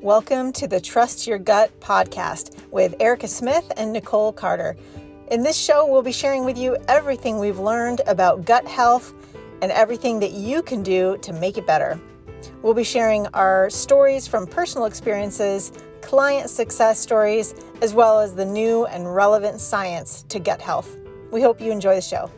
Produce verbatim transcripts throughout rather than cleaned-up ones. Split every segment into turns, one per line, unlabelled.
Welcome to the Trust Your Gut podcast with Erica Smith and Nicole Carter. In this show, we'll be sharing with you everything we've learned about gut health and everything that you can do to make it better. We'll be sharing our stories from personal experiences, client success stories, as well as the new and relevant science to gut health. We hope you enjoy the show.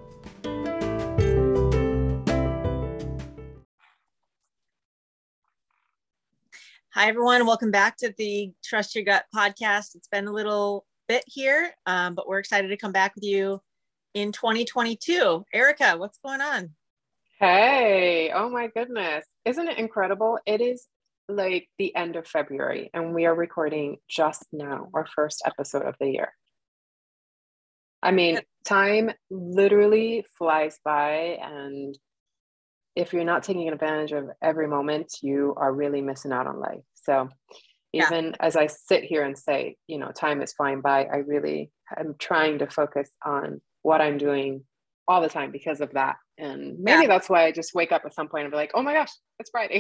Hi, everyone. Welcome back to the Trust Your Gut podcast. It's been a little bit here, um, but we're excited to come back with you in twenty twenty-two. Erica, what's going on?
Hey, oh my goodness. Isn't it incredible? It is like the end of February and we are recording just now our first episode of the year. I mean, time literally flies by, and if you're not taking advantage of every moment, you are really missing out on life. So even yeah. as I sit here and say, you know, time is flying by, I really am trying to focus on what I'm doing all the time because of that. And maybe yeah. that's why I just wake up at some point and be like, oh my gosh, it's Friday.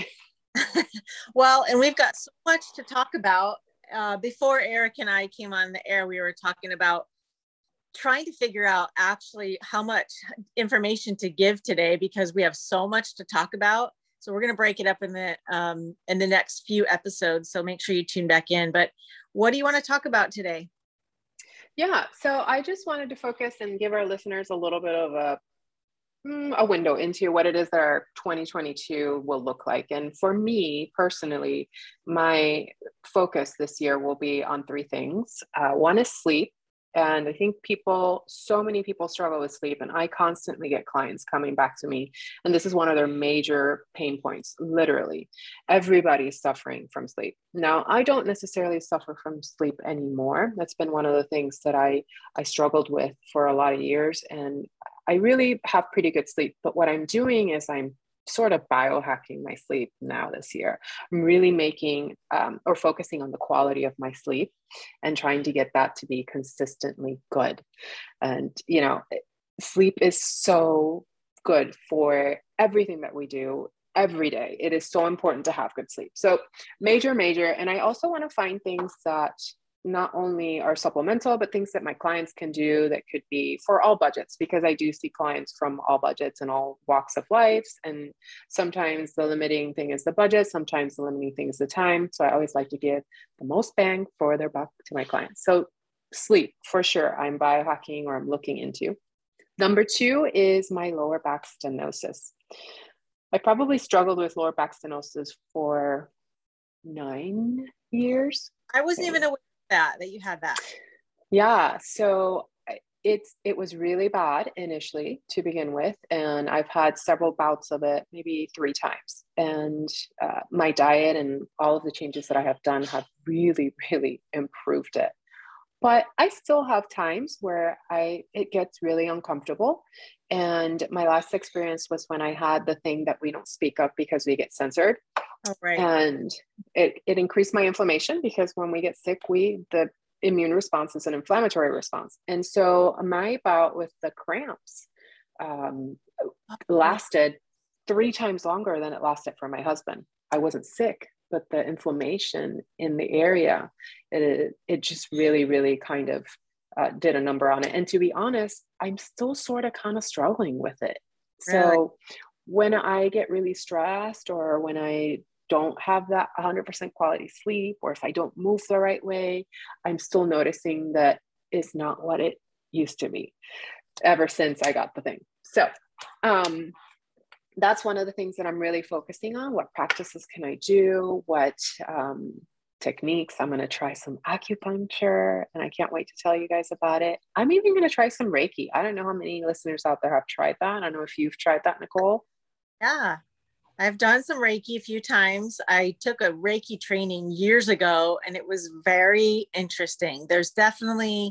Well, and we've got so much to talk about. Uh, before Eric and I came on the air, we were talking about trying to figure out actually how much information to give today because we have so much to talk about. So we're going to break it up in the um, in the next few episodes. So make sure you tune back in. But what do you want to talk about today?
Yeah, so I just wanted to focus and give our listeners a little bit of a a window into what it is that our twenty twenty-two will look like. And for me personally, my focus this year will be on three things. Uh, one is sleep. And I think people, so many people struggle with sleep, and I constantly get clients coming back to me. And this is one of their major pain points. Literally, everybody's suffering from sleep. Now, I don't necessarily suffer from sleep anymore. That's been one of the things that I, I struggled with for a lot of years. And I really have pretty good sleep. But what I'm doing is I'm sort of biohacking my sleep now this year. I'm really making um, or focusing on the quality of my sleep and trying to get that to be consistently good. And, you know, sleep is so good for everything that we do every day. It is so important to have good sleep. So major, major. And I also want to find things that not only are supplemental, but things that my clients can do that could be for all budgets, because I do see clients from all budgets and all walks of life. And sometimes the limiting thing is the budget. Sometimes the limiting thing is the time. So I always like to give the most bang for their buck to my clients. So sleep, for sure, I'm biohacking or I'm looking into. Number two is my lower back stenosis. I probably struggled with lower back stenosis for nine years.
I wasn't even aware that that you had that.
Yeah, so it's it was really bad initially to begin with, and I've had several bouts of it, maybe three times. And uh, my diet and all of the changes that I have done have really, really improved it. But I still have times where I it gets really uncomfortable. And my last experience was when I had the thing that we don't speak of because we get censored.
Oh, right.
And it, it increased my inflammation, because when we get sick, we the immune response is an inflammatory response. And so my bout with the cramps um, lasted three times longer than it lasted for my husband. I wasn't sick, but the inflammation in the area, it, it just really, really kind of uh, did a number on it. And to be honest, I'm still sort of kind of struggling with it. Really? So when I get really stressed, or when I don't have that one hundred percent quality sleep, or if I don't move the right way, I'm still noticing that it's not what it used to be ever since I got the thing. So um, that's one of the things that I'm really focusing on. What practices can I do? What um, techniques? I'm going to try some acupuncture, and I can't wait to tell you guys about it. I'm even going to try some Reiki. I don't know how many listeners out there have tried that. I don't know if you've tried that, Nicole.
Yeah, I've done some Reiki a few times. I took a Reiki training years ago, and it was very interesting. There's definitely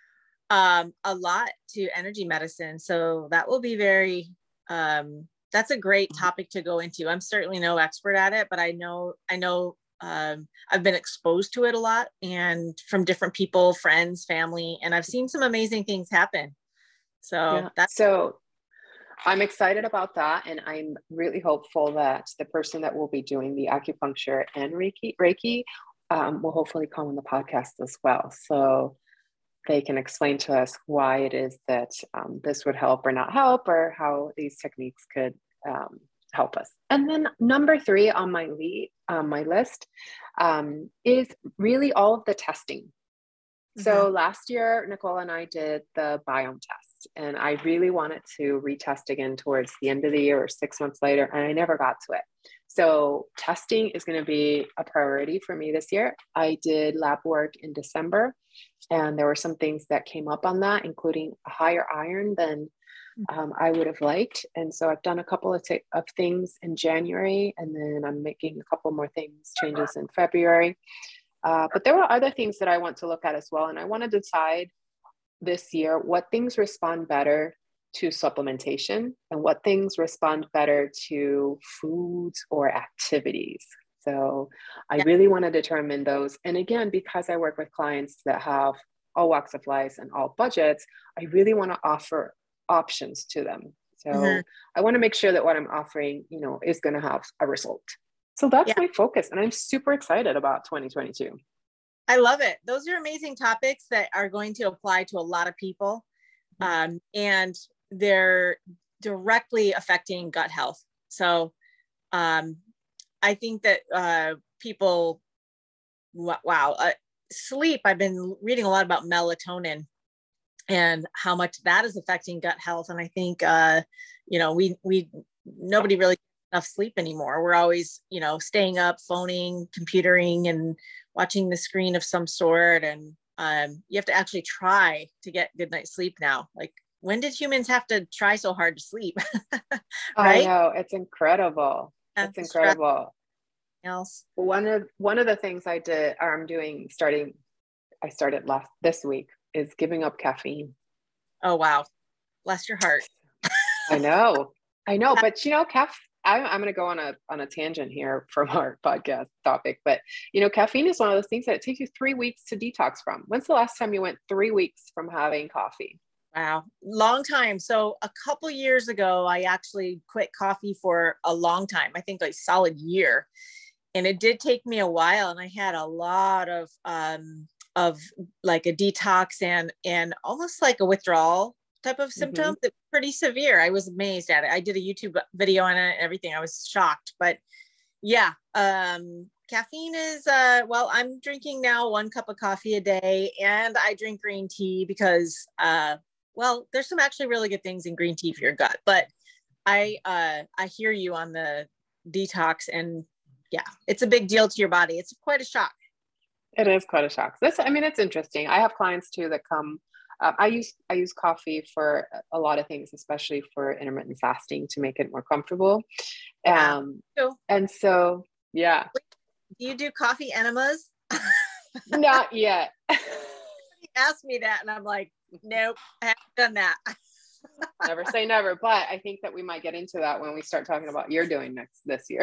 um, a lot to energy medicine. So that will be very, um, that's a great topic to go into. I'm certainly no expert at it, but I know, I know um, I've been exposed to it a lot, and from different people, friends, family, and I've seen some amazing things happen. So
yeah.
that's
so I'm excited about that. And I'm really hopeful that the person that will be doing the acupuncture and Reiki, Reiki um, will hopefully come on the podcast as well. So they can explain to us why it is that um, this would help or not help, or how these techniques could um, help us. And then number three on my lead, on my list um, is really all of the testing. Mm-hmm. So last year, Nicole and I did the biome test, and I really wanted to retest again towards the end of the year or six months later, and I never got to it. So testing is going to be a priority for me this year. I did lab work in December, and there were some things that came up on that, including a higher iron than um, I would have liked. And so I've done a couple of, t- of things in January, and then I'm making a couple more things, changes in February. Uh, but there were other things that I want to look at as well. And I want to decide this year what things respond better to supplementation and what things respond better to foods or activities. So I yeah. really want to determine those. And again, because I work with clients that have all walks of life and all budgets, I really want to offer options to them. So mm-hmm. I want to make sure that what I'm offering, you know, is going to have a result. So that's yeah. my focus. And I'm super excited about twenty twenty-two.
I love it. Those are amazing topics that are going to apply to a lot of people. Um, and they're directly affecting gut health. So um, I think that uh, people, wow, uh, sleep, I've been reading a lot about melatonin and how much that is affecting gut health. And I think, uh, you know, we, we, nobody really gets enough sleep anymore. We're always, you know, staying up, phoning, computering, and watching the screen of some sort. And um, you have to actually try to get good night's sleep now. Like, when did humans have to try so hard to sleep?
Right? I know, it's incredible. It's incredible.
Else.
One of one of the things I did, or I'm doing, starting, I started last this week, is giving up caffeine.
Oh wow, bless your heart.
I know, I know, but you know, caffeine. I'm, I'm going to go on a on a tangent here from our podcast topic, but you know, caffeine is one of those things that it takes you three weeks to detox from. When's the last time you went three weeks from having coffee?
Wow, long time. So a couple years ago, I actually quit coffee for a long time. I think a solid year, and it did take me a while. And I had a lot of um, of like a detox and and almost like a withdrawal type of symptoms. Mm-hmm. It's pretty severe. I was amazed at it. I did a YouTube video on it and everything. I was shocked, but yeah, um, caffeine is, uh, well, I'm drinking now one cup of coffee a day, and I drink green tea because, uh, well, there's some actually really good things in green tea for your gut, but I, uh, I hear you on the detox, and yeah, it's a big deal to your body. It's quite a shock.
It is quite a shock. This, I mean, it's interesting. I have clients too that come. Um, I use I use coffee for a lot of things, especially for intermittent fasting, to make it more comfortable. Um, wow. And so, yeah.
Do you do coffee enemas?
Not yet.
He asked me that, and I'm like, nope, I haven't done that.
Never say never, but I think that we might get into that when we start talking about you're doing next this year.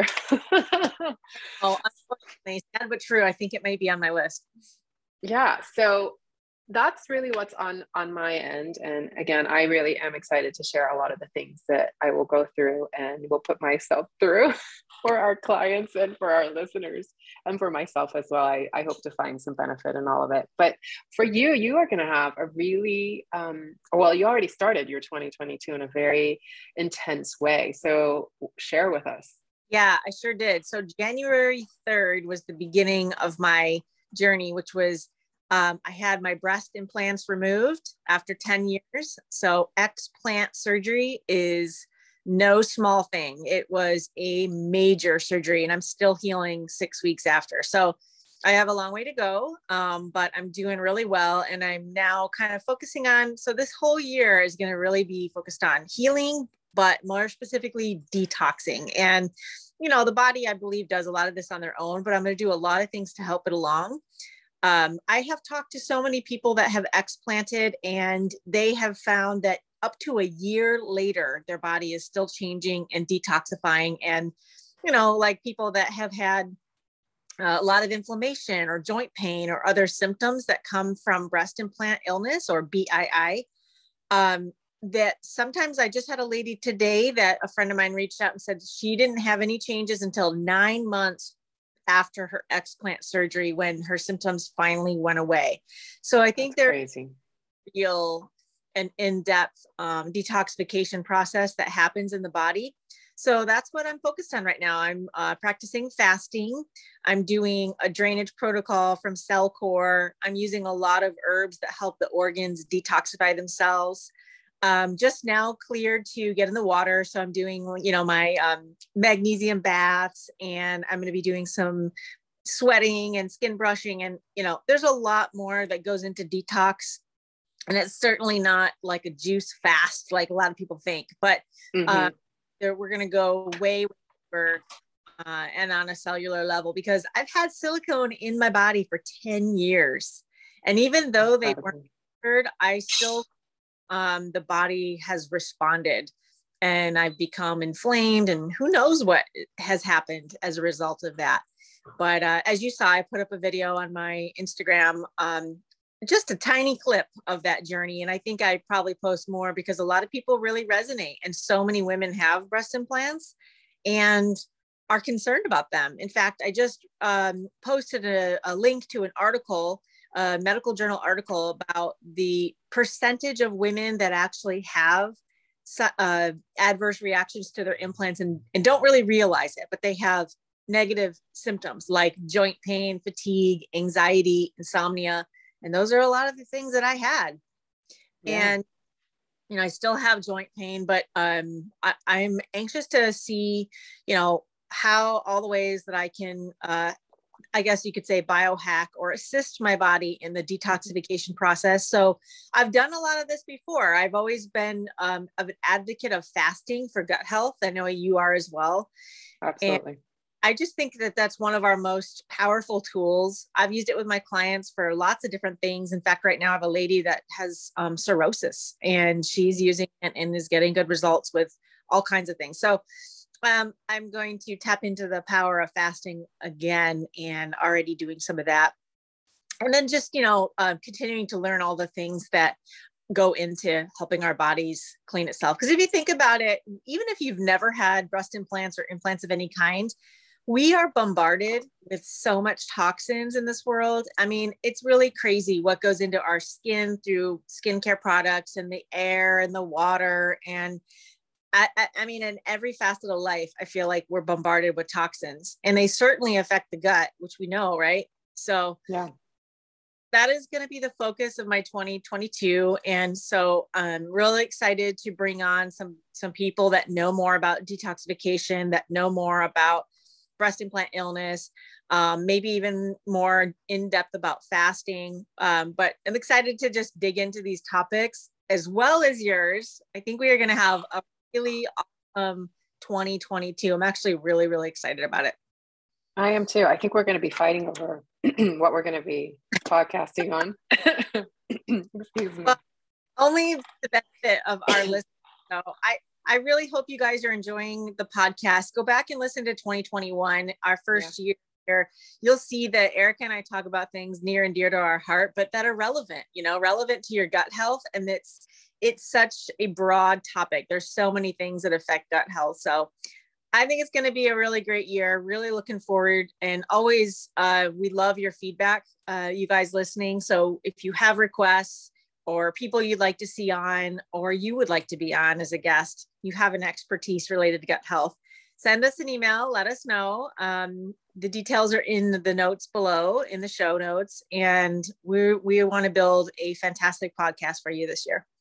Oh, unfortunately, sad but true. I think it may be on my list.
Yeah. So that's really what's on on my end. And again, I really am excited to share a lot of the things that I will go through and will put myself through for our clients and for our listeners and for myself as well. I, I hope to find some benefit in all of it. But for you, you are going to have a really, um, well, you already started your twenty twenty-two in a very intense way. So share with us.
Yeah, I sure did. So January third was the beginning of my journey, which was Um, I had my breast implants removed after ten years. So explant surgery is no small thing. It was a major surgery, and I'm still healing six weeks after. So I have a long way to go, um, but I'm doing really well. And I'm now kind of focusing on, so this whole year is going to really be focused on healing, but more specifically detoxing. And, you know, the body, I believe, does a lot of this on their own, but I'm going to do a lot of things to help it along. Um, I have talked to so many people that have explanted, and they have found that up to a year later, their body is still changing and detoxifying. And, you know, like people that have had uh, a lot of inflammation or joint pain or other symptoms that come from breast implant illness or B I I, um, that sometimes I just had a lady today that a friend of mine reached out and said she didn't have any changes until nine months after her explant surgery when her symptoms finally went away. So I think there's
crazy.
real an in-depth um, detoxification process that happens in the body. So that's what I'm focused on right now. I'm uh, practicing fasting. I'm doing a drainage protocol from Cellcore. I'm using a lot of herbs that help the organs detoxify themselves. Um, just now cleared to get in the water. So I'm doing, you know, my um, magnesium baths, and I'm going to be doing some sweating and skin brushing. And, you know, there's a lot more that goes into detox. And it's certainly not like a juice fast, like a lot of people think, but mm-hmm. uh, there, we're going to go way, way deeper uh, and on a cellular level, because I've had silicone in my body for ten years. And even though they weren't cured, I still, um, the body has responded, and I've become inflamed, and who knows what has happened as a result of that. But uh, as you saw, I put up a video on my Instagram, um, just a tiny clip of that journey. And I think I probably post more because a lot of people really resonate, and so many women have breast implants and are concerned about them. In fact, I just um, posted a, a link to an article, a medical journal article, about the percentage of women that actually have uh, adverse reactions to their implants and, and don't really realize it, but they have negative symptoms like joint pain, fatigue, anxiety, insomnia. And those are a lot of the things that I had. Yeah. And, you know, I still have joint pain, but um, I, I'm anxious to see, you know, how all the ways that I can, uh, I guess you could say, biohack or assist my body in the detoxification process. So I've done a lot of this before. I've always been um, an advocate of fasting for gut health. I know you are as well.
Absolutely.
And I just think that that's one of our most powerful tools. I've used it with my clients for lots of different things. In fact, right now I have a lady that has um, cirrhosis, and she's using it and is getting good results with all kinds of things. So um, I'm going to tap into the power of fasting again, and already doing some of that. And then just, you know, uh, continuing to learn all the things that go into helping our bodies clean itself. Because if you think about it, even if you've never had breast implants or implants of any kind, we are bombarded with so much toxins in this world. I mean, it's really crazy what goes into our skin through skincare products and the air and the water. And I, I, I mean, in every facet of life, I feel like we're bombarded with toxins, and they certainly affect the gut, which we know, right? So
yeah,
that is going to be the focus of my twenty twenty-two. And so I'm really excited to bring on some, some people that know more about detoxification, that know more about breast implant illness, um, maybe even more in depth about fasting. Um, but I'm excited to just dig into these topics as well as yours. I think we are going to have a really awesome twenty twenty-two. I'm actually really, really excited about it.
I am too. I think we're going to be fighting over what we're going to be podcasting on. Excuse me.
Well, only the benefit of our listeners. So I, I really hope you guys are enjoying the podcast. Go back and listen to twenty twenty-one, our first yeah. year. You'll see that Erica and I talk about things near and dear to our heart, but that are relevant, you know, relevant to your gut health. And it's, it's such a broad topic. There's so many things that affect gut health. So I think it's going to be a really great year. Really looking forward. And always, uh, we love your feedback, uh, you guys listening. So if you have requests or people you'd like to see on, or you would like to be on as a guest, you have an expertise related to gut health, send us an email, let us know. Um, the details are in the notes below, in the show notes. And we we want to build a fantastic podcast for you this year.